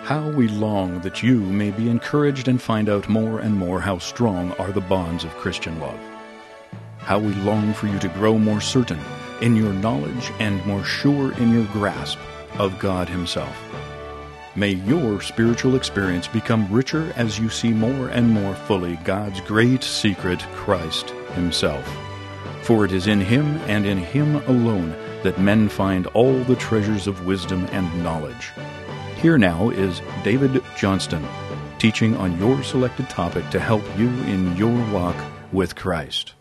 How we long that you may be encouraged and find out more and more how strong are the bonds of Christian love. How we long for you to grow more certain in your knowledge and more sure in your grasp of God Himself. May your spiritual experience become richer as you see more and more fully God's great secret, Christ Himself. For it is in Him and in Him alone that men find all the treasures of wisdom and knowledge. Here now is David Johnston, teaching on your selected topic to help you in your walk with Christ.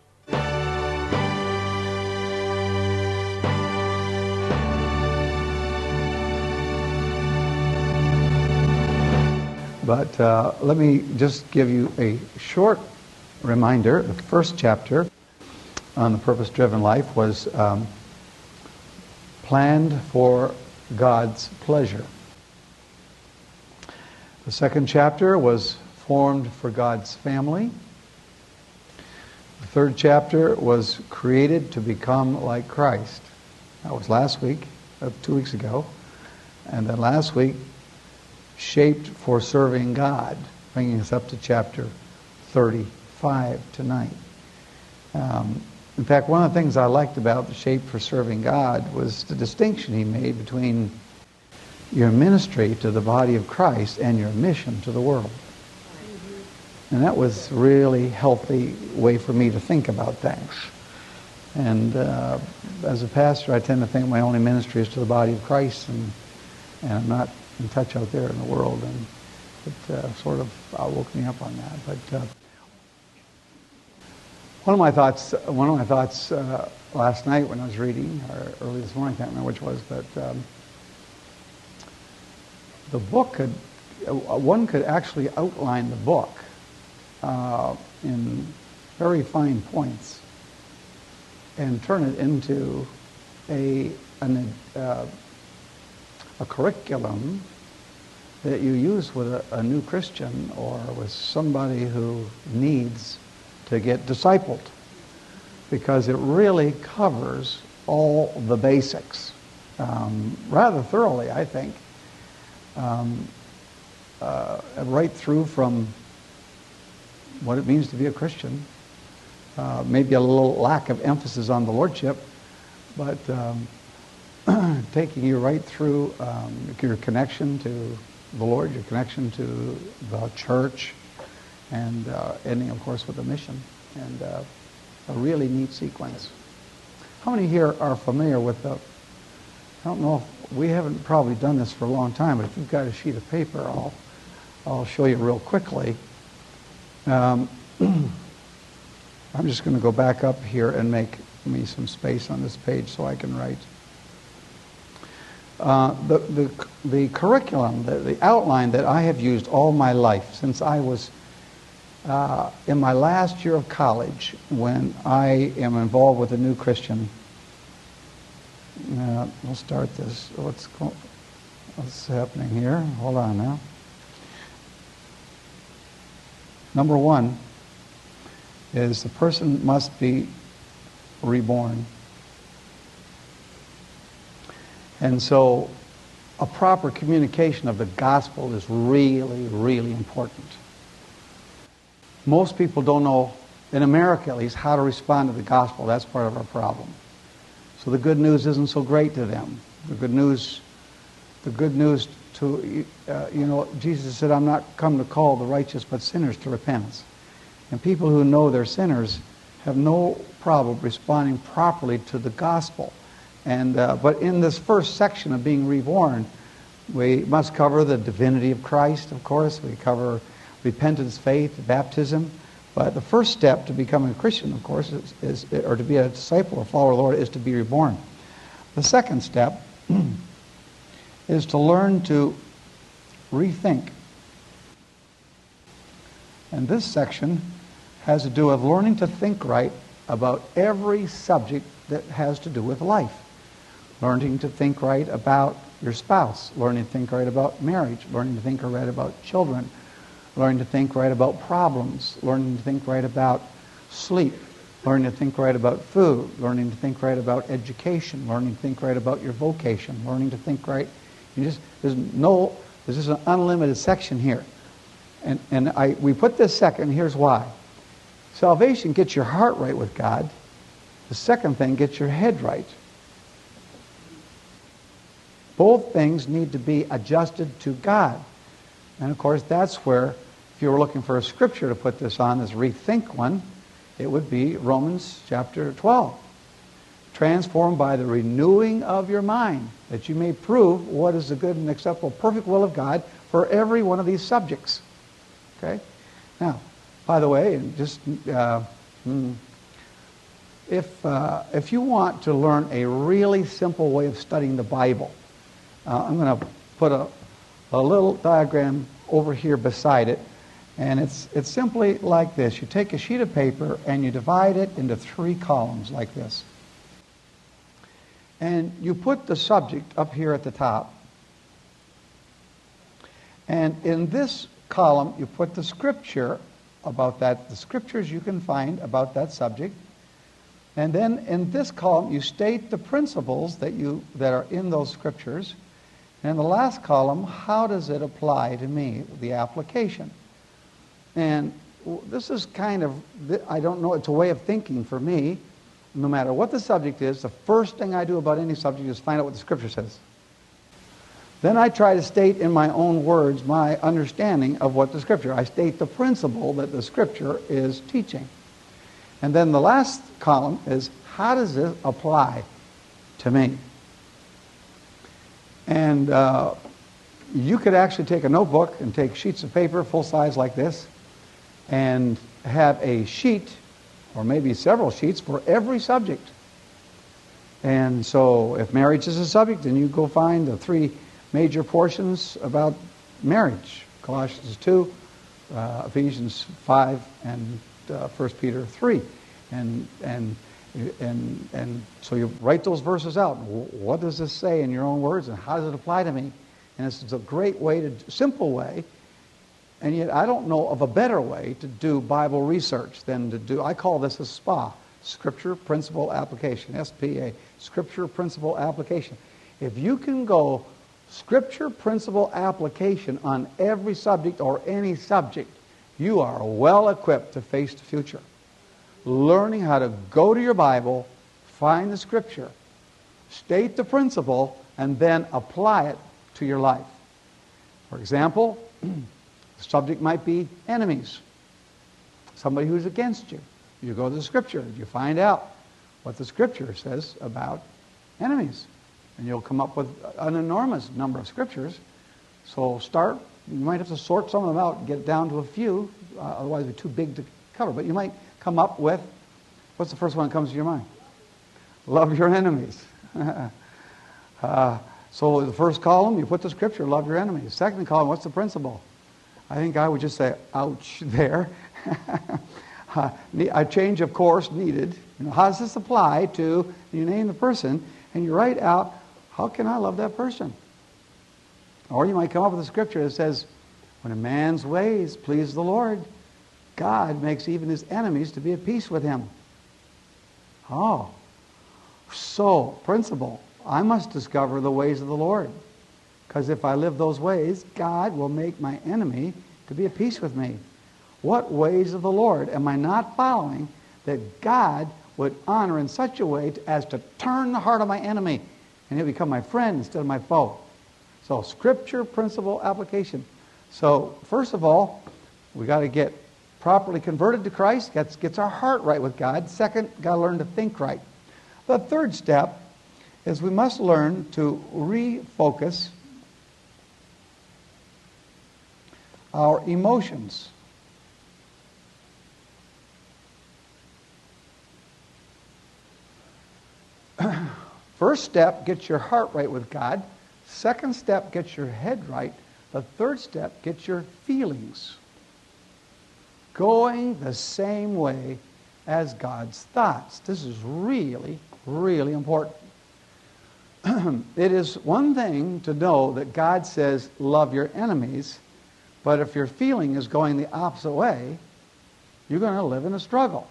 But let me just give you a short reminder. The first chapter on the purpose-driven life was planned for God's pleasure. The second chapter was formed for God's family. The third chapter was created to become like Christ. That was last week, 2 weeks ago. And then last week, shaped for serving God, bringing us up to chapter 35 tonight. In fact, one of the things I liked about the Shaped for Serving God was the distinction he made between your ministry to the body of Christ and your mission to the world. And that was a really healthy way for me to think about things. And as a pastor, I tend to think my only ministry is to the body of Christ, and I'm not in touch out there in the world. And it sort of woke me up on that. But one of my thoughts last night when I was reading, or early this morning, I can't remember which was, but the book one could actually outline the book in very fine points and turn it into a curriculum that you use with a new Christian or with somebody who needs to get discipled, because it really covers all the basics rather thoroughly, I think. Right through from what it means to be a Christian, maybe a little lack of emphasis on the Lordship, but taking you right through your connection to the Lord, your connection to the church, and ending, of course, with the mission. And a really neat sequence. How many here are familiar with the... I don't know if we haven't probably done this for a long time, but if you've got a sheet of paper, I'll show you real quickly. I'm just going to go back up here and make me some space on this page so I can write. The curriculum, the outline that I have used all my life since I was in my last year of college, when I am involved with a new Christian. We'll start this. What's happening here? Hold on now. Number one is the person must be reborn. And so a proper communication of the gospel is really, really important. Most people don't know, in America at least, how to respond to the gospel. That's part of our problem. So the good news isn't so great to them. The good news to, Jesus said, I'm not come to call the righteous but sinners to repentance. And people who know they're sinners have no problem responding properly to the gospel. And but in this first section of being reborn, we must cover the divinity of Christ, of course. We cover repentance, faith, baptism. But the first step to becoming a Christian, of course, is or to be a disciple or follower of the Lord, is to be reborn. The second step is to learn to rethink. And this section has to do with learning to think right about every subject that has to do with life. Learning to think right about your spouse. Learning to think right about marriage. Learning to think right about children. Learning to think right about problems. Learning to think right about sleep. Learning to think right about food. Learning to think right about education. Learning to think right about your vocation. Learning to think right. There's no There's just an unlimited section here. And we put this second, here's why. Salvation gets your heart right with God. The second thing gets your head right. Both things need to be adjusted to God. And of course, that's where, if you were looking for a scripture to put this on, this rethink one, it would be Romans chapter 12. Transformed by the renewing of your mind, that you may prove what is the good and acceptable, perfect will of God for every one of these subjects. Okay? Now, by the way, just if you want to learn a really simple way of studying the Bible, I'm going to put a little diagram over here beside it, and it's simply like this. You take a sheet of paper and you divide it into 3 columns like this. And you put the subject up here at the top. And in this column, you put the scripture about that, the scriptures you can find about that subject. And then in this column, you state the principles that are in those scriptures. And in the last column, how does it apply to me, the application? And this is kind of, I don't know, it's a way of thinking for me. No matter what the subject is, the first thing I do about any subject is find out what the scripture says. Then I try to state in my own words my understanding of what the scripture. I state the principle that the scripture is teaching. And then the last column is, how does it apply to me? And you could actually take a notebook and take sheets of paper full size like this and have a sheet or maybe several sheets for every subject. And so if marriage is a subject, then you go find the 3 major portions about marriage. Colossians 2, Ephesians 5, and 1 Peter 3. And so you write those verses out. What does this say in your own words, and how does it apply to me? And it's a great way, simple way, and yet I don't know of a better way to do Bible research than to do, I call this a SPA, Scripture Principle Application, S-P-A, Scripture Principle Application. If you can go Scripture Principle Application on every subject or any subject, you are well equipped to face the future. Learning how to go to your Bible, find the Scripture, state the principle, and then apply it to your life. For example, the subject might be enemies. Somebody who's against you. You go to the Scripture. You find out what the Scripture says about enemies. And you'll come up with an enormous number of Scriptures. So you might have to sort some of them out and get down to a few. Otherwise it'd be too big to cover. But you might come up with, what's the first one that comes to your mind? Love your enemies. So the first column, you put the Scripture, love your enemies. Second column, what's the principle? I think I would just say, ouch, there. A change of course needed. How does this apply to, you name the person, and you write out, how can I love that person? Or you might come up with a scripture that says, when a man's ways please the Lord, God makes even his enemies to be at peace with him. Oh, so, principle, I must discover the ways of the Lord. Because if I live those ways, God will make my enemy to be at peace with me. What ways of the Lord am I not following that God would honor in such a way as to turn the heart of my enemy and he'll become my friend instead of my foe? So, Scripture, principle, application. So, first of all, we got to get properly converted to Christ. That gets our heart right with God. Second, got to learn to think right. The third step is we must learn to refocus our emotions. First step, get your heart right with God. Second step, get your head right. The third step, get your feelings going the same way as God's thoughts. This is really, really important. It is one thing to know that God says, love your enemies, but if your feeling is going the opposite way, you're going to live in a struggle.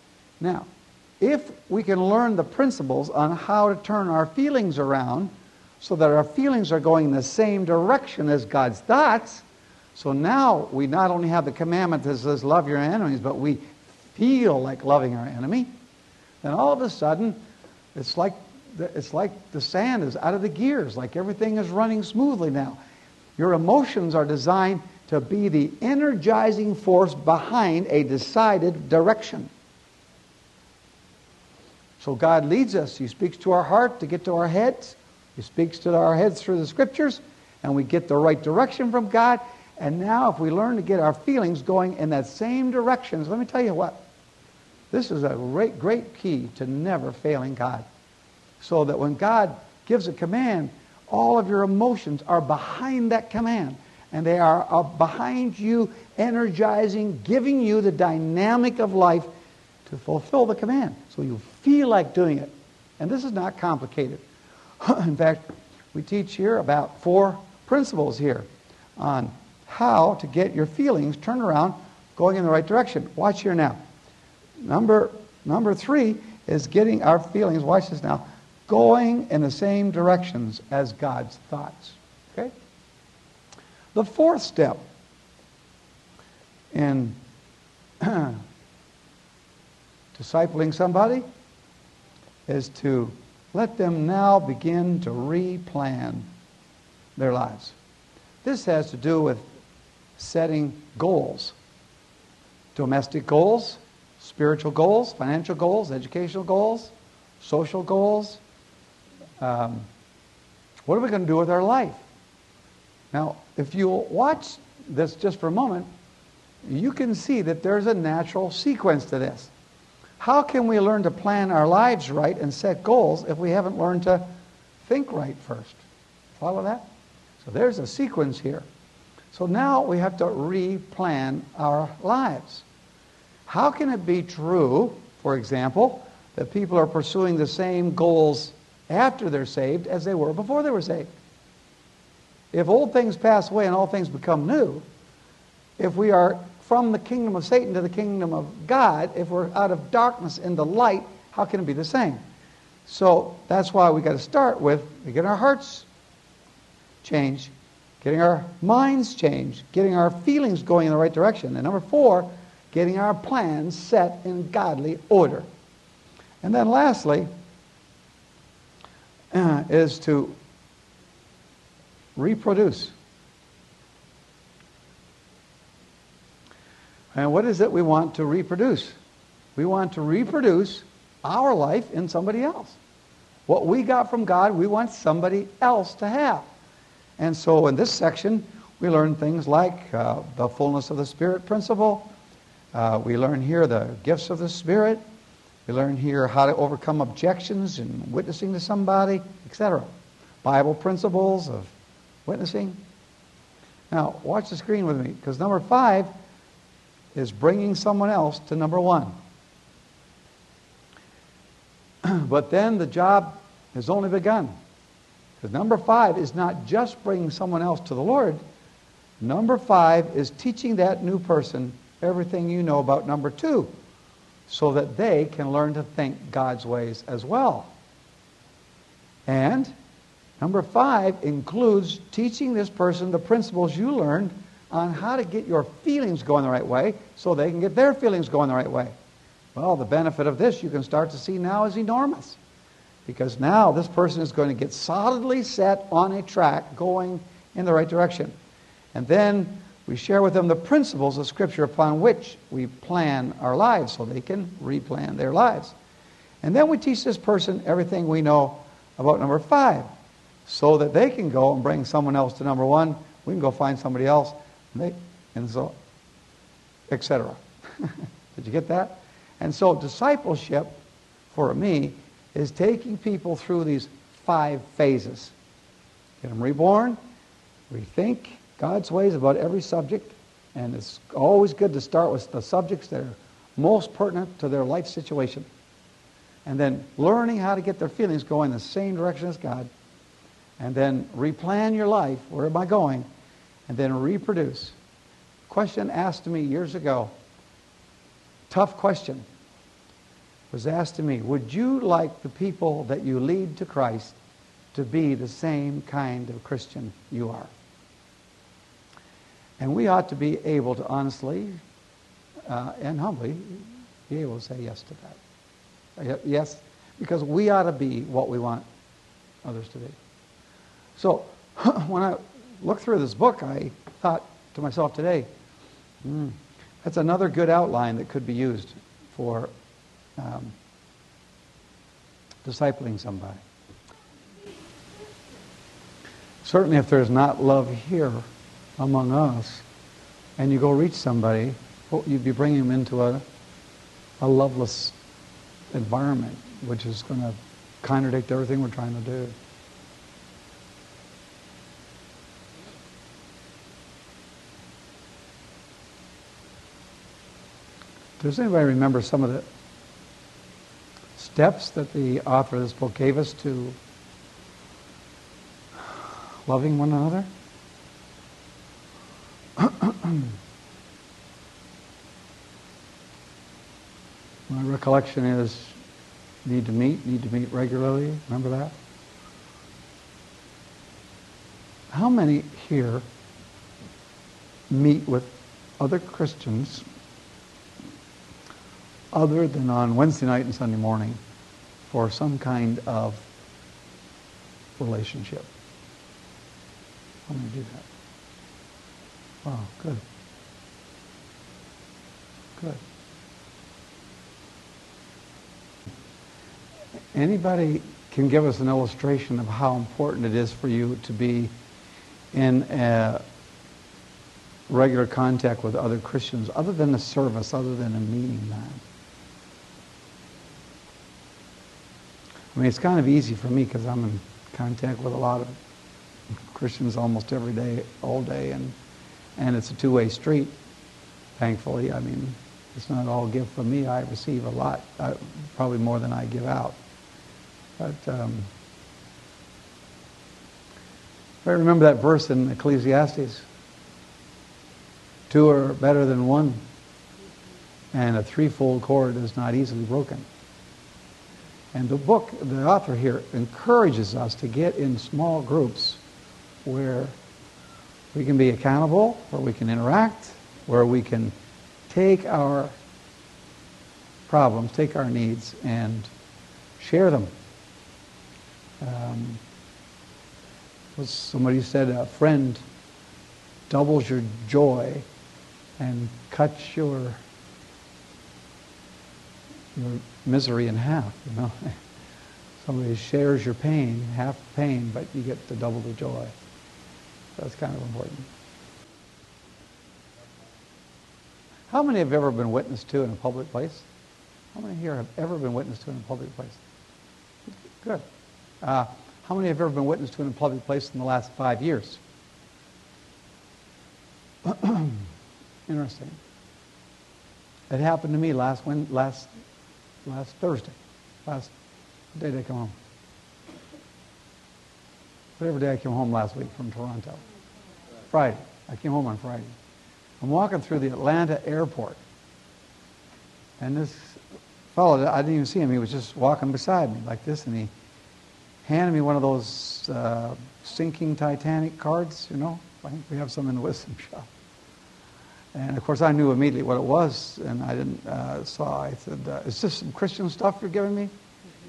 Now, if we can learn the principles on how to turn our feelings around, so that our feelings are going in the same direction as God's thoughts. So now we not only have the commandment that says love your enemies, but we feel like loving our enemy. Then all of a sudden, it's like the sand is out of the gears, like everything is running smoothly now. Your emotions are designed to be the energizing force behind a decided direction. So God leads us. He speaks to our heart to get to our heads. He speaks to our heads through the Scriptures, and we get the right direction from God. And now if we learn to get our feelings going in that same direction, let me tell you what. This is a great key to never failing God. So that when God gives a command, all of your emotions are behind that command. And they are behind you, energizing, giving you the dynamic of life to fulfill the command. So you feel like doing it. And this is not complicated. In fact, we teach here about 4 principles here on how to get your feelings turned around, going in the right direction. Watch here now. Number 3 is getting our feelings, watch this now, going in the same directions as God's thoughts. Okay? The 4th step in discipling somebody is to let them now begin to replan their lives. This has to do with setting goals. Domestic goals, spiritual goals, financial goals, educational goals, social goals. What are we going to do with our life? Now, if you watch this just for a moment, you can see that there's a natural sequence to this. How can we learn to plan our lives right and set goals if we haven't learned to think right first? Follow that? So there's a sequence here. So now we have to replan our lives. How can it be true, for example, that people are pursuing the same goals after they're saved as they were before they were saved? If old things pass away and all things become new, if we are from the kingdom of Satan to the kingdom of God, if we're out of darkness into light, how can it be the same? So that's why we got to start with getting our hearts changed, getting our minds changed, getting our feelings going in the right direction. And number 4, getting our plans set in godly order. And then lastly is to reproduce. And what is it we want to reproduce? We want to reproduce our life in somebody else. What we got from God, we want somebody else to have. And so in this section, we learn things like the fullness of the Spirit principle. We learn here the gifts of the Spirit. We learn here how to overcome objections in witnessing to somebody, etc. Bible principles of witnessing. Now, watch the screen with me, because number 5 is bringing someone else to number 1. But then the job has only begun. Because number 5 is not just bringing someone else to the Lord. Number 5 is teaching that new person everything you know about number 2, so that they can learn to think God's ways as well. And number 5 includes teaching this person the principles you learned on how to get your feelings going the right way so they can get their feelings going the right way. Well, the benefit of this you can start to see now is enormous. Because now this person is going to get solidly set on a track going in the right direction. And then we share with them the principles of Scripture upon which we plan our lives so they can replan their lives. And then we teach this person everything we know about number 5 so that they can go and bring someone else to number 1. We can go find somebody else. And so, etc. Did you get that? And so discipleship, for me, is taking people through these 5 phases. Get them reborn, rethink God's ways about every subject, and it's always good to start with the subjects that are most pertinent to their life situation. And then learning how to get their feelings going the same direction as God. And then replan your life. Where am I going? And then reproduce. Question asked to me years ago, tough question, was asked to me, would you like the people that you lead to Christ to be the same kind of Christian you are. And we ought to be able to honestly and humbly be able to say yes to that. Yes, because we ought to be what we want others to be. So when I looked through this book, I thought to myself today, that's another good outline that could be used for discipling somebody. Certainly if there's not love here among us, and you go reach somebody, you'd be bringing them into a loveless environment, which is going to contradict everything we're trying to do. Does anybody remember some of the steps that the author of this book gave us to loving one another? My recollection is need to meet regularly. Remember that? How many here meet with other Christians other than on Wednesday night and Sunday morning for some kind of relationship? How many do that? Oh, good. Good. Anybody can give us an illustration of how important it is for you to be in a regular contact with other Christians, other than a service, other than a meeting man? I mean, it's kind of easy for me because I'm in contact with a lot of Christians almost every day, all day, and it's a two-way street, thankfully. I mean, it's not all gift from me. I receive a lot, probably more than I give out. But I remember that verse in Ecclesiastes. Two are better than one, and a threefold cord is not easily broken. And the author here encourages us to get in small groups where we can be accountable, where we can interact, where we can take our problems, take our needs, and share them. Somebody said a friend doubles your joy and cuts your misery in half, you know. Somebody shares your pain, half the pain, but you get to double the joy. That's kind of important. How many have ever been witnessed to in a public place? How many here have ever been witnessed to in a public place? Good. How many have ever been witnessed to in a public place in the last 5 years? Interesting. It happened to me last Thursday. Last day did I come home? Whatever day I came home last week from Toronto. Friday. I came home on Friday. I'm walking through the Atlanta airport. And this fellow, I didn't even see him. He was just walking beside me like this, and he handed me one of those sinking Titanic cards, you know. I think we have some in the wisdom shop. And of course I knew immediately what it was, and I didn't, so I said, is this some Christian stuff you're giving me?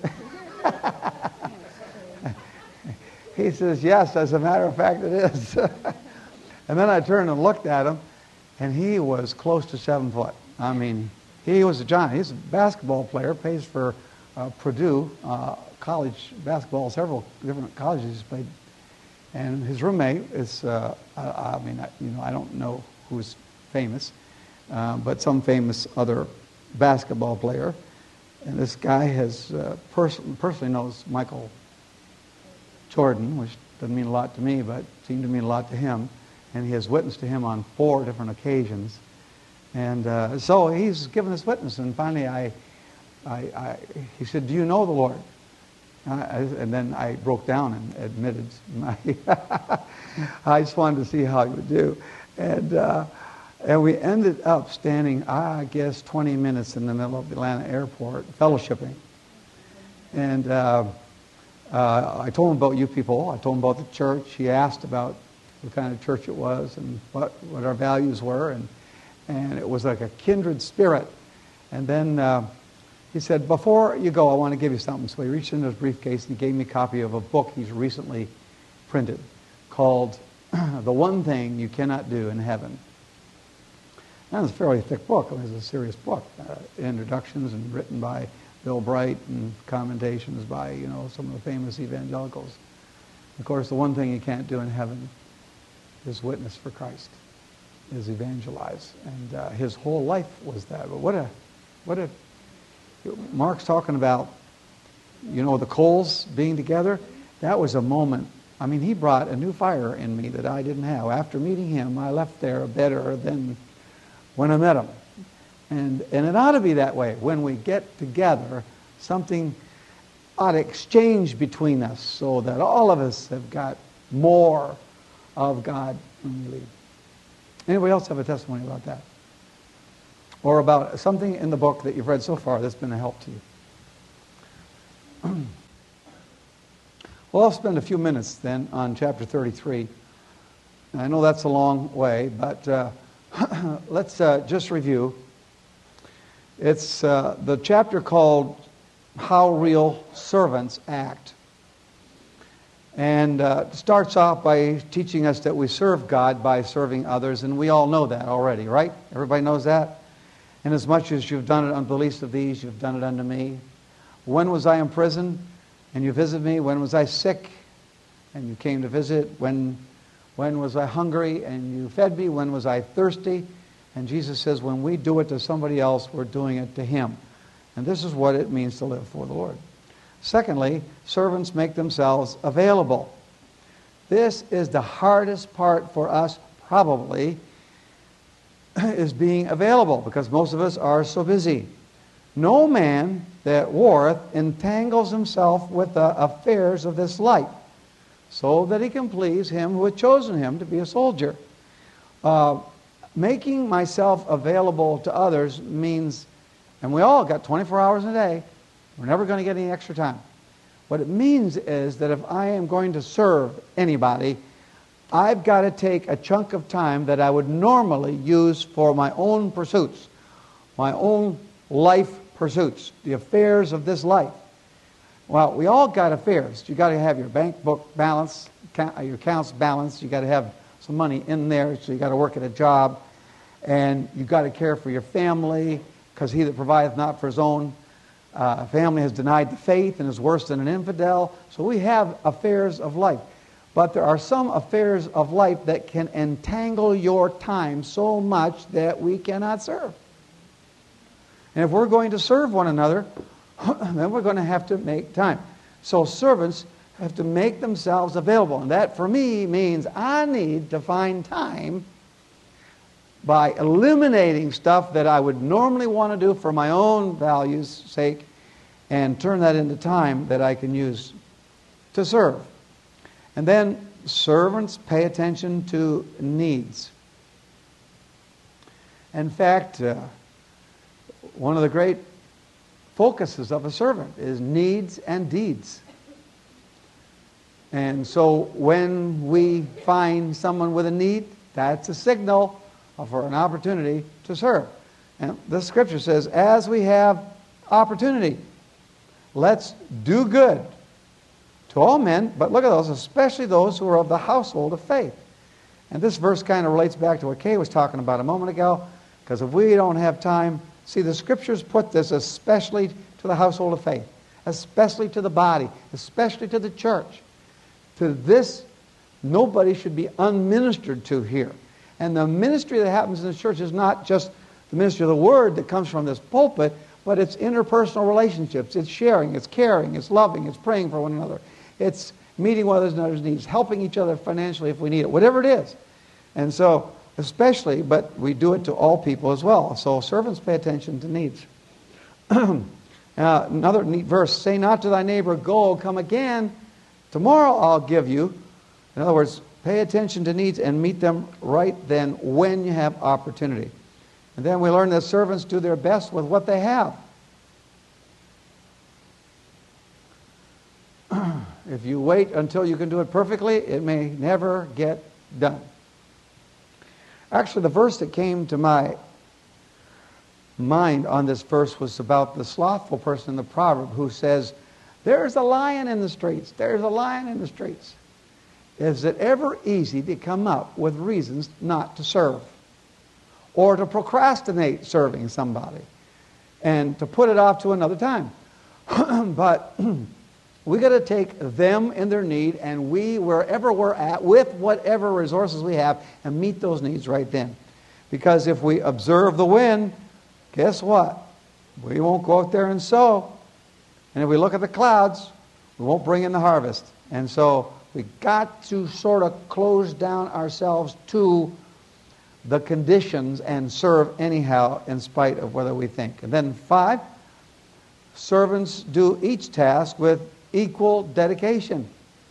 He says, yes, as a matter of fact it is. And then I turned and looked at him, and he was close to 7 foot. I mean, he was a giant. He's a basketball player, plays for Purdue, college basketball, several different colleges he's played. And his roommate is, I don't know who's famous, but some famous other basketball player. And this guy has personally knows Michael Jordan, which doesn't mean a lot to me, but seemed to mean a lot to him. And he has witnessed to him on 4 different occasions. And so he's given this witness. And finally he said, do you know the Lord? And then I broke down and admitted I just wanted to see how he would do. And we ended up standing, I guess, 20 minutes in the middle of the Atlanta airport, fellowshipping. And I told him about you people. I told him about the church. He asked about what kind of church it was and what our values were. And it was like a kindred spirit. And then he said, before you go, I want to give you something. So he reached into his briefcase and he gave me a copy of a book he's recently printed called The One Thing You Cannot Do in Heaven. That was a fairly thick book. It was a serious book. Introductions and written by Bill Bright and commentations by, some of the famous evangelicals. Of course, the one thing you can't do in heaven is witness for Christ, is evangelize. And his whole life was that. But Mark's talking about, the coals being together. That was a moment. I mean, he brought a new fire in me that I didn't have. After meeting him, I left there better than when I met him. And it ought to be that way. When we get together, something ought to exchange between us so that all of us have got more of God when we leave. Anybody else have a testimony about that? Or about something in the book that you've read so far that's been a help to you? Well, I'll spend a few minutes then on chapter 33. I know that's a long way, but let's just review. It's the chapter called How Real Servants Act. And it starts off by teaching us that we serve God by serving others, and we all know that already, right? Everybody knows that? And as much as you've done it unto the least of these, you've done it unto me. When was I in prison, and you visited me? When was I sick, and you came to visit? When was I hungry, and you fed me? When was I thirsty? And Jesus says, when we do it to somebody else, we're doing it to Him. And this is what it means to live for the Lord. Secondly, servants make themselves available. This is the hardest part for us, probably, is being available, because most of us are so busy. No man that warreth entangles himself with the affairs of this life, so that he can please him who hath chosen him to be a soldier. Making myself available to others means, and we all got 24 hours in a day, we're never going to get any extra time. What it means is that if I am going to serve anybody, I've got to take a chunk of time that I would normally use for my own pursuits, my own life pursuits, the affairs of this life. Well, we all got affairs. You got to have your bank book balance, your accounts balanced. You got to have some money in there, so you got to work at a job, and you got to care for your family, because he that provideth not for his own family has denied the faith and is worse than an infidel. So we have affairs of life. But there are some affairs of life that can entangle your time so much that we cannot serve. And if we're going to serve one another, then we're going to have to make time. So servants have to make themselves available. And that, for me, means I need to find time by eliminating stuff that I would normally want to do for my own values' sake, and turn that into time that I can use to serve. And then servants pay attention to needs. In fact, one of the great focuses of a servant is needs and deeds. And so when we find someone with a need, that's a signal for an opportunity to serve. And the scripture says, as we have opportunity, let's do good to all men, but look at those, especially those who are of the household of faith. And this verse kind of relates back to what Kay was talking about a moment ago, because if we don't have time, see, the scriptures put this especially to the household of faith, especially to the body, especially to the church. To this, nobody should be unministered to here. And the ministry that happens in the church is not just the ministry of the word that comes from this pulpit, but it's interpersonal relationships. It's sharing, it's caring, it's loving, it's praying for one another. It's meeting one another's needs, helping each other financially if we need it, whatever it is. And so, especially, but we do it to all people as well. So servants pay attention to needs. Another neat verse, say not to thy neighbor, go, come again, tomorrow I'll give you. In other words, pay attention to needs and meet them right then when you have opportunity. And then we learn that servants do their best with what they have. If you wait until you can do it perfectly, it may never get done. Actually, the verse that came to my mind on this verse was about the slothful person in the proverb who says, "There's a lion in the streets. There's a lion in the streets." Is it ever easy to come up with reasons not to serve? Or to procrastinate serving somebody and to put it off to another time? But we got to take them in their need, and we, wherever we're at, with whatever resources we have, and meet those needs right then. Because if we observe the wind, guess what? We won't go out there and sow. And if we look at the clouds, we won't bring in the harvest. And so we got to sort of close down ourselves to the conditions and serve anyhow in spite of whether we think. And then 5, servants do each task with equal dedication.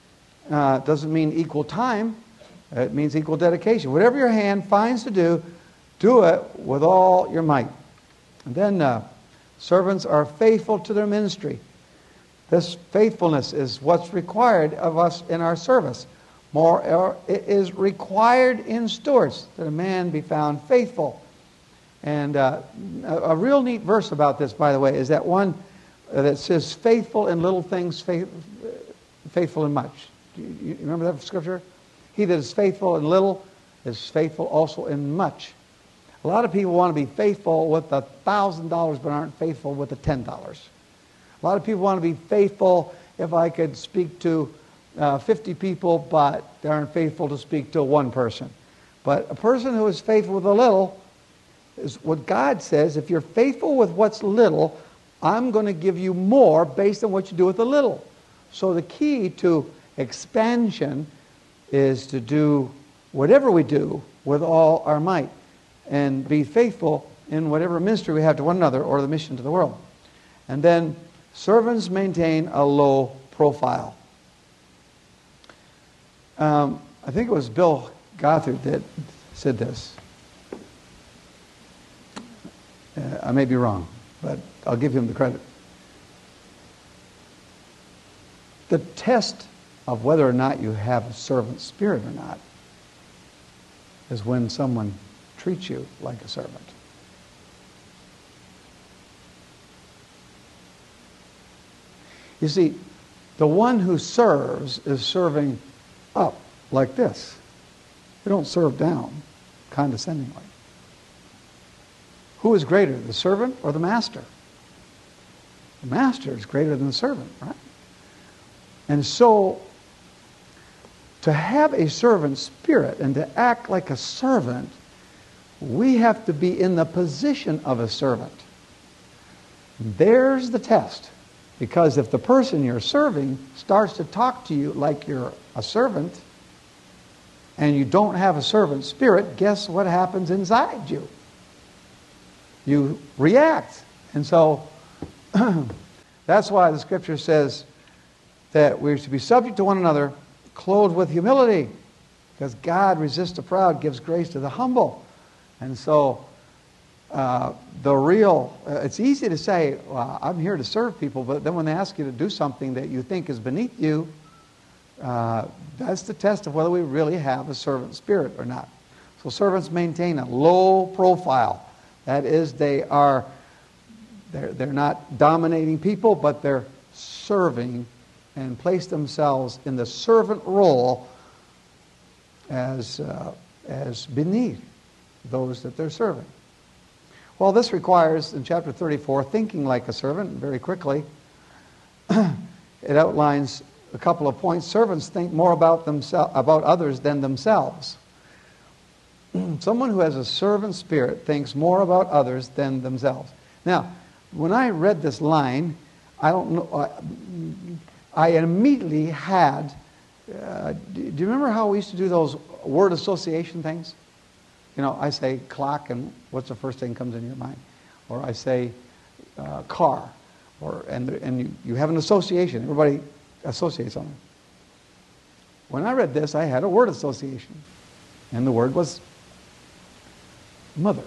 It doesn't mean equal time. It means equal dedication. Whatever your hand finds to do, do it with all your might. And then servants are faithful to their ministry. This faithfulness is what's required of us in our service. More, it is required in stewards that a man be found faithful. And a real neat verse about this, by the way, is that one that says, "Faithful in little things, faithful in much." You remember that scripture? He that is faithful in little is faithful also in much. A lot of people want to be faithful with $1,000 but aren't faithful with the $10. A lot of people want to be faithful if I could speak to 50 people, but they aren't faithful to speak to one person. But a person who is faithful with a little is what God says. If you're faithful with what's little, I'm going to give you more based on what you do with the little. So the key to expansion is to do whatever we do with all our might and be faithful in whatever ministry we have to one another or the mission to the world. And then servants maintain a low profile. I think it was Bill Gothard that said this. I may be wrong, but I'll give him the credit. The test of whether or not you have a servant spirit or not is when someone treats you like a servant. You see, the one who serves is serving up like this. They don't serve down condescendingly. Who is greater, the servant or the master? The master is greater than the servant, right? And so, to have a servant spirit and to act like a servant, we have to be in the position of a servant. There's the test. Because if the person you're serving starts to talk to you like you're a servant and you don't have a servant spirit, guess what happens inside you? You react. And so that's why the scripture says that we're to be subject to one another, clothed with humility, because God resists the proud, gives grace to the humble. And so it's easy to say, well, I'm here to serve people, but then when they ask you to do something that you think is beneath you, that's the test of whether we really have a servant spirit or not. So servants maintain a low profile. That is, they're not dominating people, but they're serving and place themselves in the servant role as beneath those that they're serving. Well, this requires, in chapter 34, thinking like a servant. Very quickly, it outlines a couple of points. Servants think more about others than themselves. Someone who has a servant spirit thinks more about others than themselves. Now, when I read this line, I don't know. I immediately had. Do you remember how we used to do those word association things? You know, I say clock, and what's the first thing that comes into your mind? Or I say car, and you have an association. Everybody associates something. When I read this, I had a word association, and the word was mother.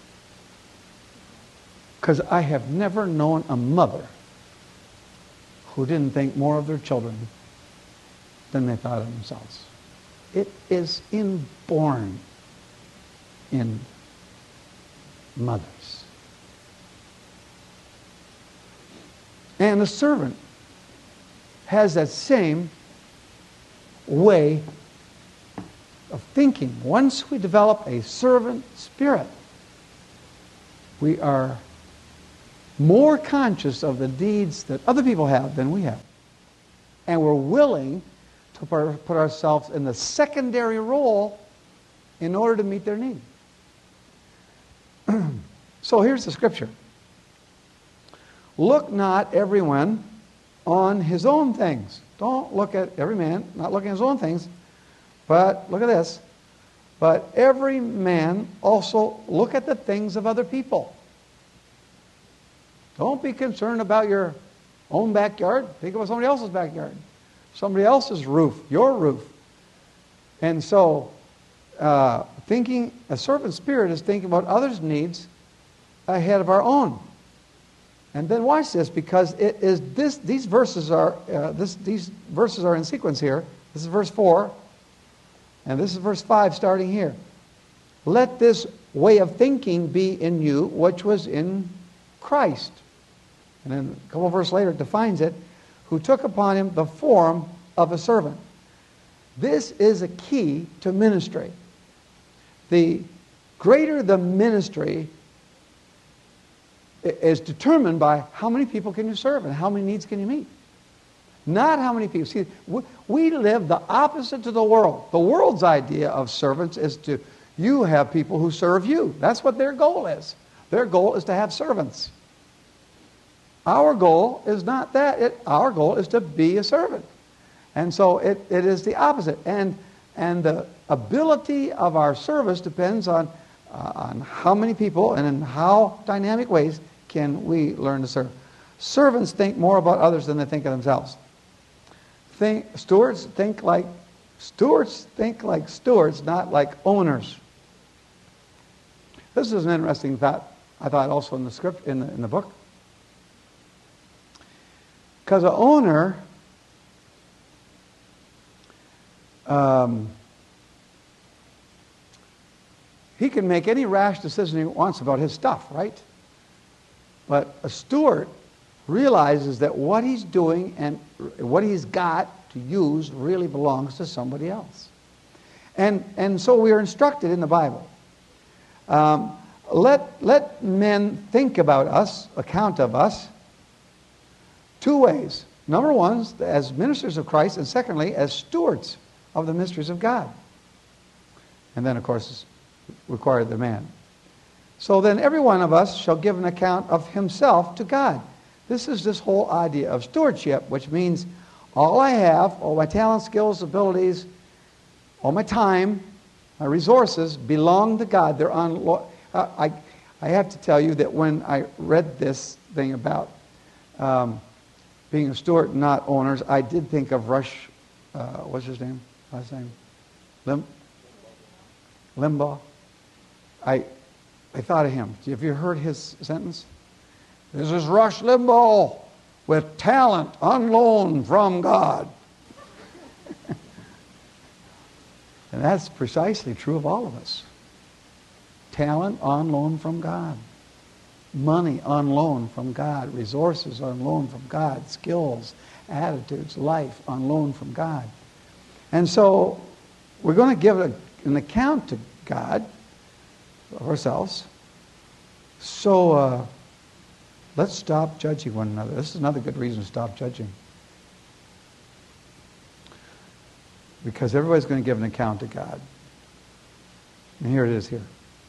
Because I have never known a mother who didn't think more of their children than they thought of themselves. It is inborn in mothers. And the servant has that same way of thinking. Once we develop a servant spirit, we are more conscious of the deeds that other people have than we have. And we're willing to put ourselves in the secondary role in order to meet their need. So here's the scripture. Look not everyone on his own things. Don't look at every man, not looking at his own things, but look at this. But every man also look at the things of other people. Don't be concerned about your own backyard. Think about somebody else's backyard. Somebody else's roof, your roof. And so, thinking, a servant spirit is thinking about others' needs ahead of our own. And then watch this, because it is this. These verses are in sequence here. This is verse 4, and this is verse 5, starting here. Let this way of thinking be in you, which was in Christ. And then a couple of verses later, it defines it. Who took upon him the form of a servant. This is a key to ministry. The greater the ministry is determined by how many people can you serve and how many needs can you meet. Not how many people. See, we live the opposite to the world. The world's idea of servants is you have people who serve you. That's what their goal is. Their goal is to have servants. Our goal is not that. Our goal is to be a servant. And so it is the opposite. And the ability of our service depends on how many people and in how dynamic ways can we learn to serve. Servants think more about others than they think of themselves. Stewards think like stewards, not like owners. This is an interesting thought, I thought, also in the script, in the book. Because an owner he can make any rash decision he wants about his stuff, right? But a steward realizes that what he's doing and what he's got to use really belongs to somebody else. And so we are instructed in the Bible. Let men think about us, account of us, two ways. Number one, as ministers of Christ, and secondly, as stewards of the mysteries of God. And then, of course, it's required the man. So then every one of us shall give an account of himself to God. This is this whole idea of stewardship, which means all I have, all my talents, skills, abilities, all my time, my resources belong to God. They're I have to tell you that when I read this thing about being a steward, not owners, I did think of Rush, what's his name? Last name? Limbaugh. I thought of him. Have you heard his sentence? This is Rush Limbaugh with talent on loan from God. And that's precisely true of all of us. Talent on loan from God. Money on loan from God. Resources on loan from God. Skills, attitudes, life on loan from God. And so we're going to give an account to God of ourselves. So let's stop judging one another. This is another good reason to stop judging. Because everybody's going to give an account to God. And here it is here.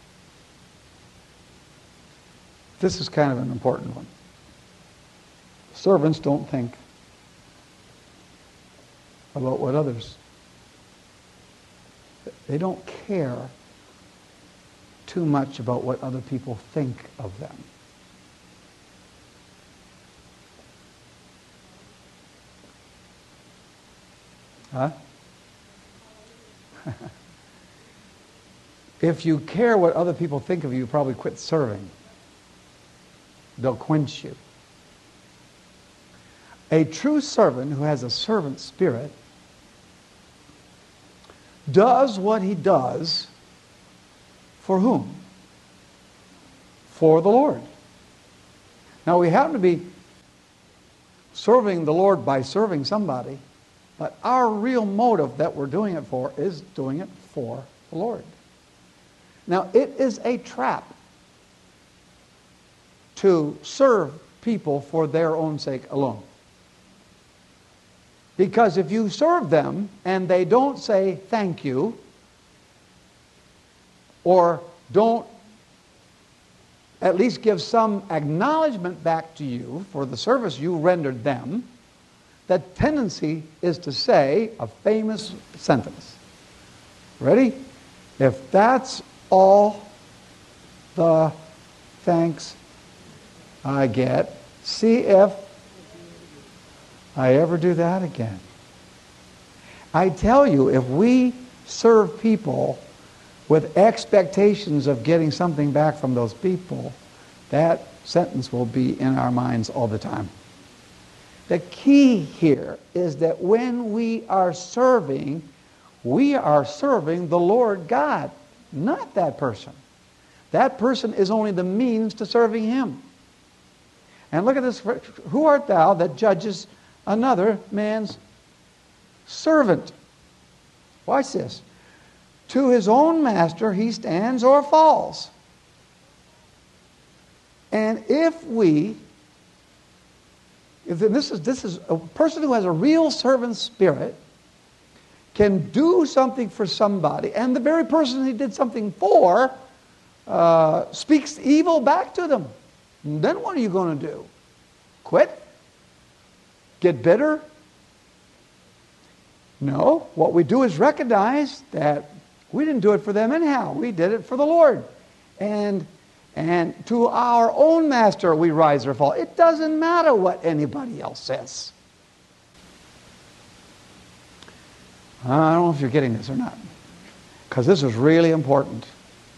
This is kind of an important one. Servants don't think about what others. They don't care too much about what other people think of them. Huh? If you care what other people think of you, you probably quit serving. They'll quench you. A true servant who has a servant spirit does what he does for whom? For the Lord. Now, we happen to be serving the Lord by serving somebody, but our real motive that we're doing it for is doing it for the Lord. Now, it is a trap to serve people for their own sake alone. Because if you serve them and they don't say thank you, or don't at least give some acknowledgement back to you for the service you rendered them, that tendency is to say a famous sentence. Ready? If that's all the thanks I get, see if I ever do that again. I tell you, if we serve people with expectations of getting something back from those people, that sentence will be in our minds all the time. The key here is that when we are serving the Lord God, not that person. That person is only the means to serving Him. And look at this. Who art thou that judges another man's servant? Watch this. To his own master he stands or falls. And this is a person who has a real servant spirit, can do something for somebody, and the very person he did something for speaks evil back to them. And then what are you going to do? Quit? Get bitter? No. What we do is recognize that we didn't do it for them anyhow. We did it for the Lord. And to our own master we rise or fall. It doesn't matter what anybody else says. I don't know if you're getting this or not, because this is really important.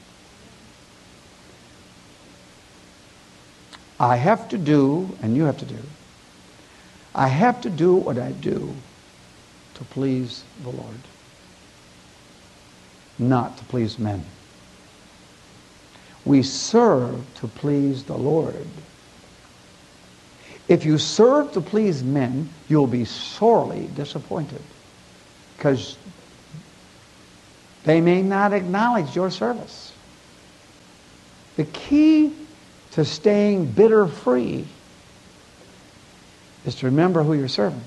I have to do, and you have to do, I have to do what I do to please the Lord, not to please men. We serve to please the Lord. If you serve to please men, you'll be sorely disappointed, because they may not acknowledge your service. The key to staying bitter-free is to remember who you're serving.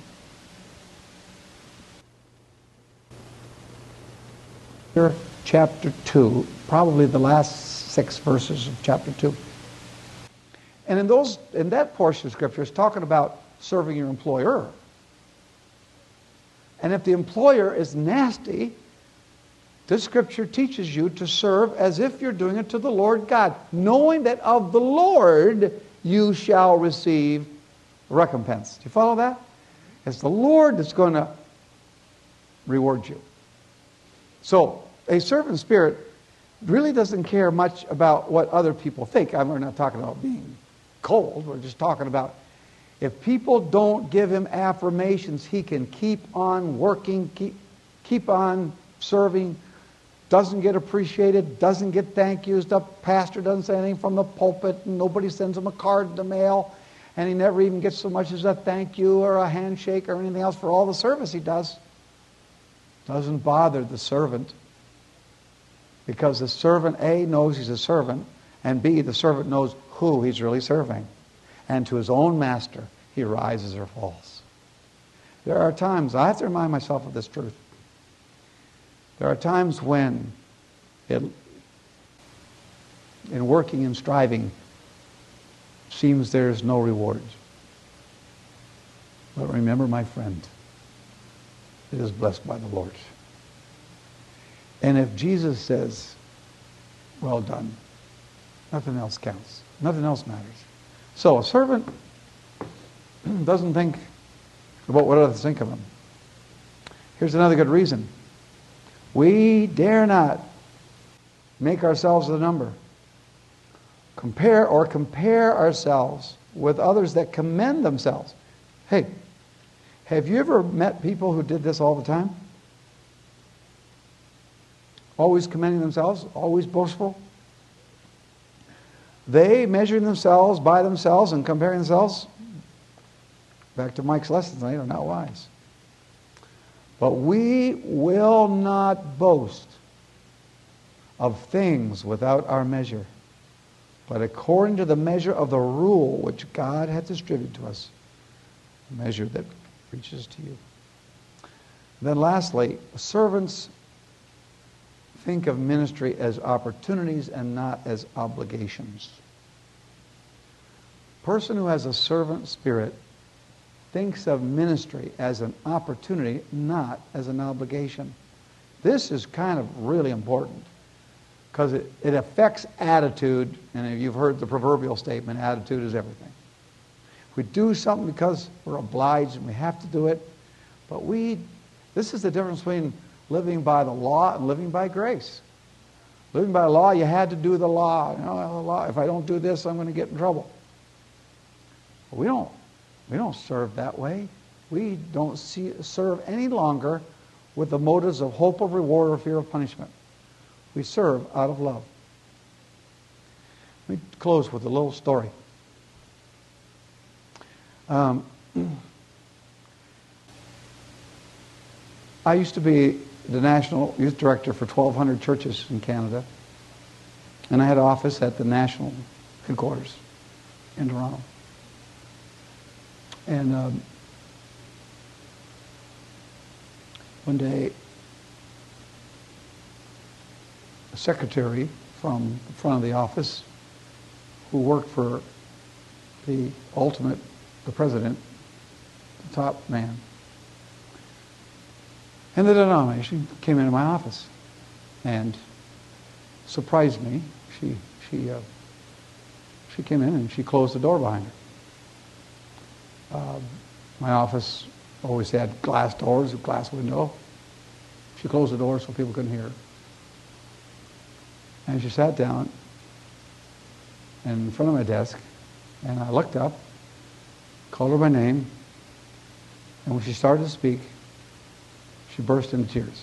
Chapter 2, probably the last 6 verses of chapter 2. And in that portion of Scripture, it's talking about serving your employer. And if the employer is nasty, this Scripture teaches you to serve as if you're doing it to the Lord God, knowing that of the Lord you shall receive recompense. Do you follow that? It's the Lord that's going to reward you. So, a servant spirit really doesn't care much about what other people think. We're not talking about being cold. We're just talking about if people don't give him affirmations, he can keep on working, keep on serving, doesn't get appreciated, doesn't get thank yous. The pastor doesn't say anything from the pulpit, and nobody sends him a card in the mail, and he never even gets so much as a thank you or a handshake or anything else for all the service he does. Doesn't bother the servant, because the servant, A, knows he's a servant, and B, the servant knows who he's really serving. And to his own master, he rises or falls. There are times, I have to remind myself of this truth. There are times when, in working and striving, seems there's no reward. But remember, my friend, it is blessed by the Lord. And if Jesus says, well done, nothing else counts. Nothing else matters. So a servant doesn't think about what others think of him. Here's another good reason. We dare not make ourselves the number. Compare ourselves with others that commend themselves. Hey, Have you ever met people who did this all the time? Always commending themselves, always boastful? They measuring themselves by themselves and comparing themselves. Back to Mike's lesson tonight, are not wise. But we will not boast of things without our measure, but according to the measure of the rule which God hath distributed to us, a measure that reaches to you. Then lastly, servants think of ministry as opportunities and not as obligations. A person who has a servant spirit thinks of ministry as an opportunity, not as an obligation. This is kind of really important because it affects attitude, and you've heard the proverbial statement, attitude is everything. If we do something because we're obliged and we have to do it, but this is the difference between living by the law and living by grace. Living by law, you had to do the law. You know, the law. If I don't do this, I'm going to get in trouble. But we don't serve that way. We don't serve any longer with the motives of hope of reward or fear of punishment. We serve out of love. Let me close with a little story. I used to be the National Youth Director for 1,200 churches in Canada, and I had an office at the national headquarters in Toronto. And one day, a secretary from the front of the office who worked for the president, the top man, in the denomination, came into my office and surprised me. She came in and she closed the door behind her. My office always had glass doors, a glass window. She closed the door so people couldn't hear her. And she sat down in front of my desk, and I looked up, called her by name, and when she started to speak, she burst into tears.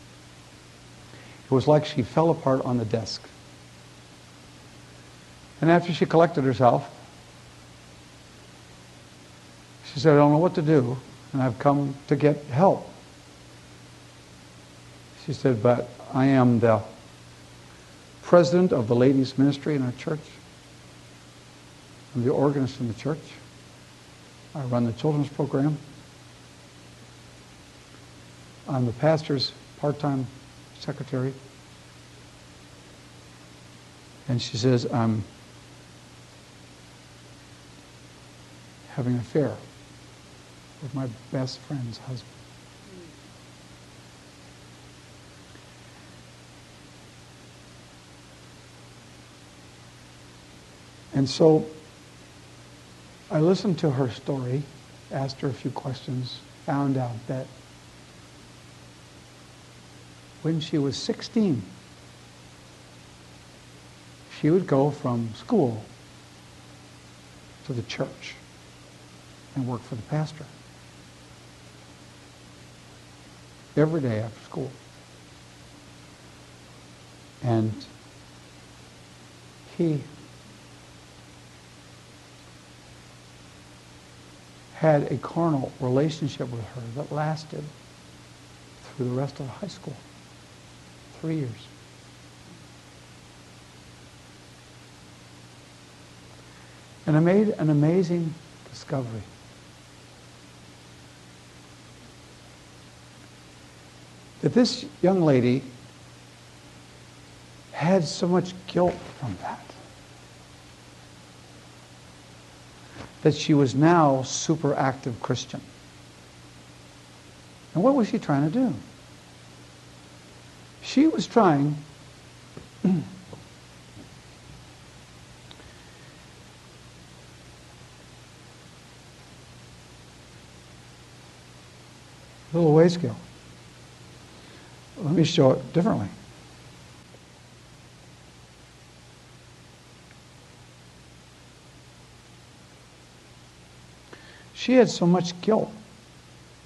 It was like she fell apart on the desk. And after she collected herself, she said, I don't know what to do, and I've come to get help. She said, but I am the president of the ladies' ministry in our church. I'm the organist in the church. I run the children's program. I'm the pastor's part-time secretary. And she says, I'm having an affair with my best friend's husband. And so I listened to her story, asked her a few questions, found out that when she was 16, she would go from school to the church and work for the pastor every day after school. And he had a carnal relationship with her that lasted through the rest of high school. 3 years. And I made an amazing discovery. That this young lady had so much guilt from that she was now super active Christian. And what was she trying to do? She was trying a little way scale. Let me show it differently. She had so much guilt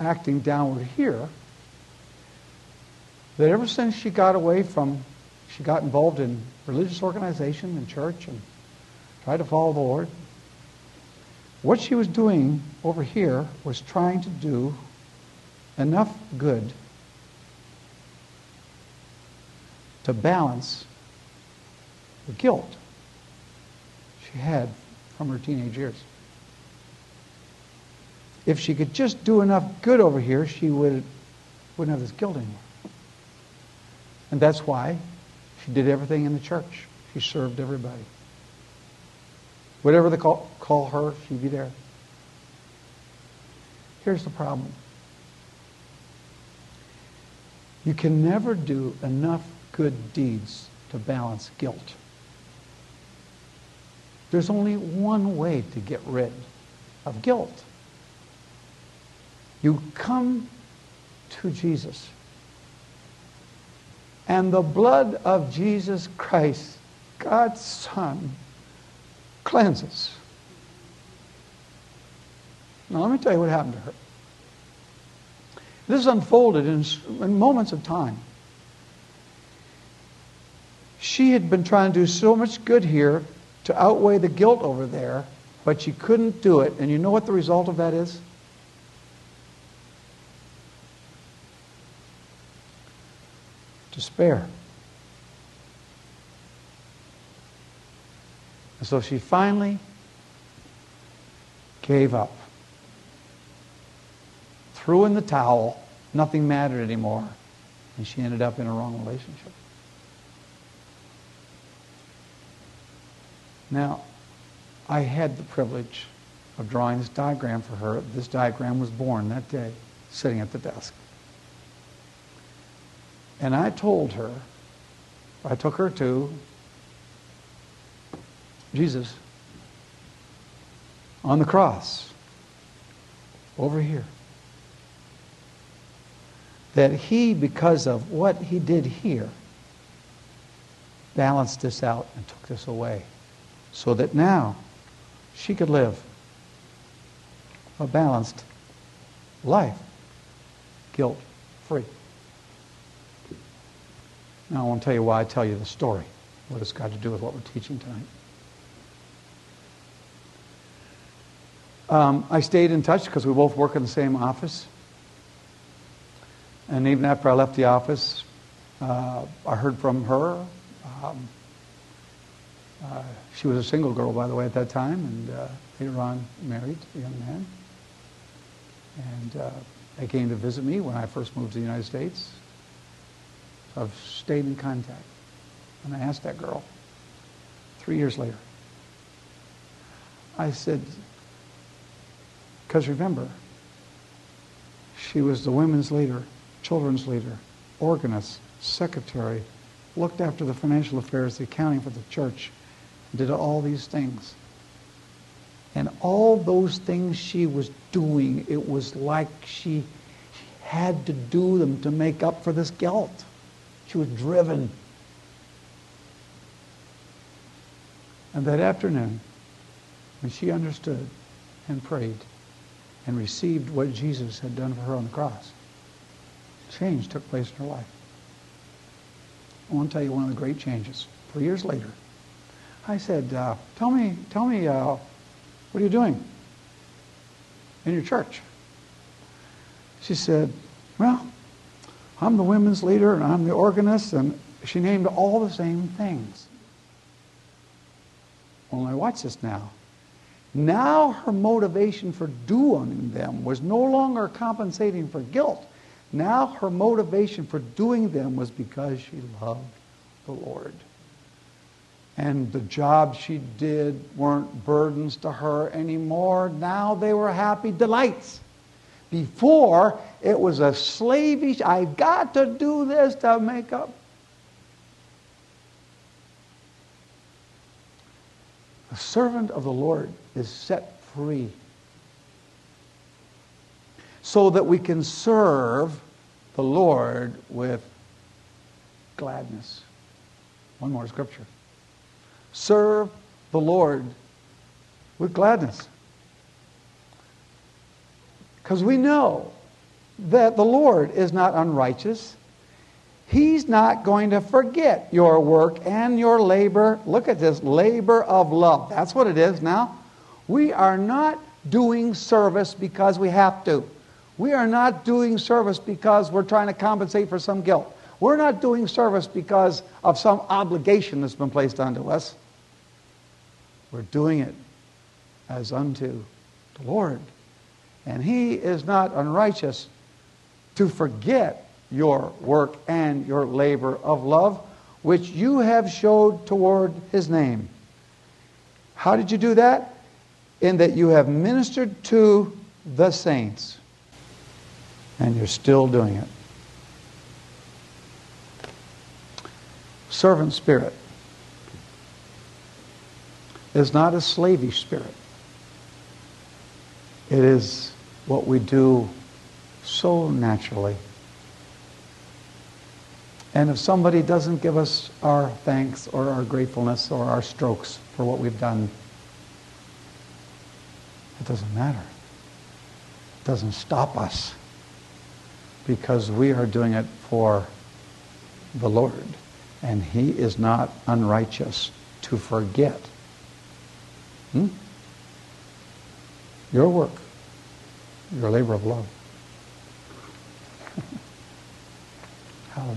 acting downward here, that ever since she got involved in religious organization and church and tried to follow the Lord, what she was doing over here was trying to do enough good to balance the guilt she had from her teenage years. If she could just do enough good over here, she wouldn't have this guilt anymore. And that's why she did everything in the church. She served everybody. Whatever they call her, she'd be there. Here's the problem. You can never do enough good deeds to balance guilt. There's only one way to get rid of guilt. You come to Jesus. And the blood of Jesus Christ, God's Son, cleanses. Now let me tell you what happened to her. This unfolded in moments of time. She had been trying to do so much good here to outweigh the guilt over there, but she couldn't do it. And you know what the result of that is? Despair. And so she finally gave up. Threw in the towel. Nothing mattered anymore. And she ended up in a wrong relationship. Now, I had the privilege of drawing this diagram for her. This diagram was born that day, sitting at the desk. And I told her, I took her to Jesus on the cross, over here. That he, because of what he did here, balanced this out and took this away. So that now she could live a balanced life, guilt-free. Now I want to tell you why I tell you the story, what it's got to do with what we're teaching tonight. I stayed in touch because we both work in the same office. And even after I left the office, I heard from her. She was a single girl, by the way, at that time, and later on married a young man. And they came to visit me when I first moved to the United States. So I've stayed in contact. And I asked that girl 3 years later. I said, because remember, she was the women's leader, children's leader, organist, secretary, looked after the financial affairs, the accounting for the church, did all these things. And all those things she was doing, it was like she had to do them to make up for this guilt. She was driven. And that afternoon, when she understood and prayed and received what Jesus had done for her on the cross, change took place in her life. I want to tell you one of the great changes. 3 years later, I said, tell me, what are you doing in your church? She said, well, I'm the women's leader and I'm the organist, and she named all the same things. Only watch this now. Now her motivation for doing them was no longer compensating for guilt. Now her motivation for doing them was because she loved the Lord. And the jobs she did weren't burdens to her anymore. Now they were happy delights. Before, it was a slavish, I've got to do this to make up. The servant of the Lord is set free so that we can serve the Lord with gladness. One more scripture. Serve the Lord with gladness. Because we know that the Lord is not unrighteous. He's not going to forget your work and your labor. Look at this, labor of love. That's what it is now. We are not doing service because we have to. We are not doing service because we're trying to compensate for some guilt. We're not doing service because of some obligation that's been placed onto us. We're doing it as unto the Lord. And He is not unrighteous to forget your work and your labor of love, which you have showed toward His name. How did you do that? In that you have ministered to the saints. And you're still doing it. Servant spirit is not a slavish spirit. It is what we do so naturally. And if somebody doesn't give us our thanks or our gratefulness or our strokes for what we've done, it doesn't matter. It doesn't stop us, because we are doing it for the Lord. And He is not unrighteous to forget your work, your labor of love. Hallelujah.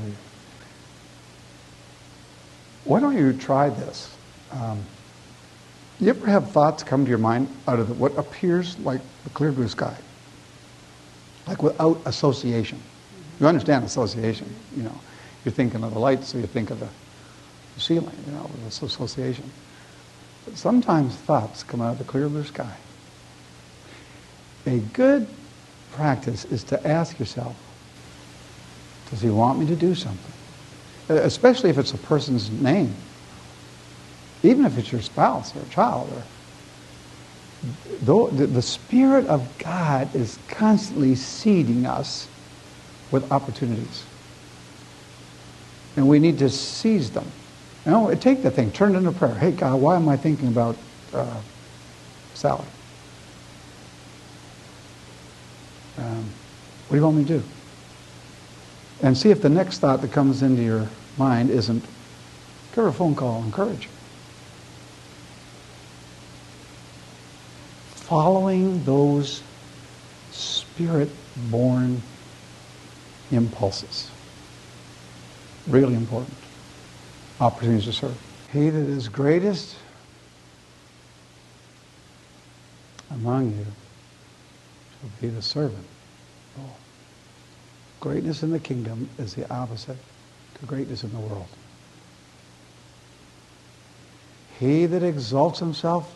Why don't you try this? You ever have thoughts come to your mind out of what appears like the clear blue sky? Like without association. You understand association, you know. You're thinking of the lights, so you think of the ceiling, you know, with association. But sometimes thoughts come out of the clear blue sky. A good practice is to ask yourself, does He want me to do something? Especially if it's a person's name. Even if it's your spouse or a child. The Spirit of God is constantly seeding us with opportunities. And we need to seize them. You know, take the thing, turn it into prayer. Hey, God, why am I thinking about Sally? What do you want me to do? And see if the next thought that comes into your mind isn't, give her a phone call, encourage her. Following those Spirit-born impulses. Really important. Opportunities to serve. He that is greatest among you shall be the servant. Oh. Greatness in the kingdom is the opposite to greatness in the world. He that exalts himself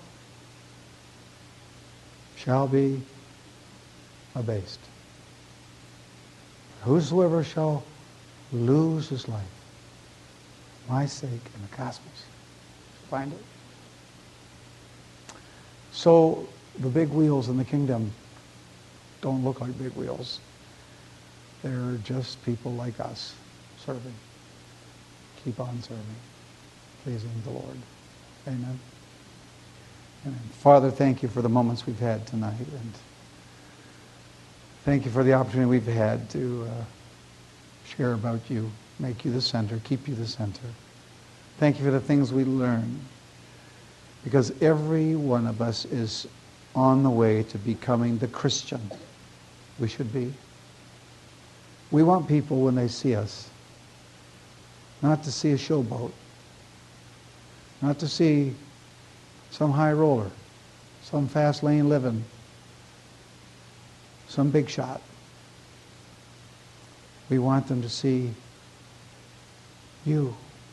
shall be abased. Whosoever shall lose his life for my sake and the gospel's, find it. So the big wheels in the kingdom don't look like big wheels. They're just people like us serving. Keep on serving, pleasing the Lord. Amen. Amen. Father, thank you for the moments we've had tonight, and thank you for the opportunity we've had to share about you, make you the center, keep you the center. Thank you for the things we learn, because every one of us is on the way to becoming the Christian we should be. We want people, when they see us, not to see a showboat, not to see some high roller, some fast lane living, some big shot. We want them to see you.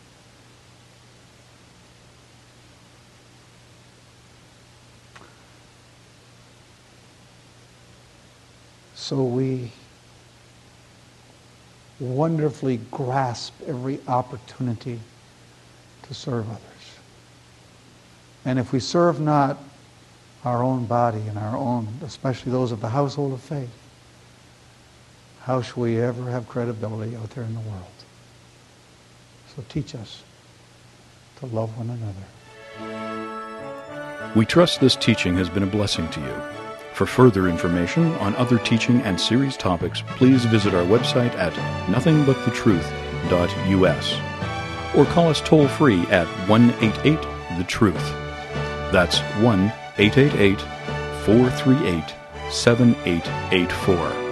So we wonderfully grasp every opportunity to serve others. And if we serve not our own body and our own, especially those of the household of faith, how shall we ever have credibility out there in the world? So teach us to love one another. We trust this teaching has been a blessing to you. For further information on other teaching and series topics, please visit our website at nothingbutthetruth.us or call us toll-free at 1-888-THE-TRUTH. That's 1-888-438-7884.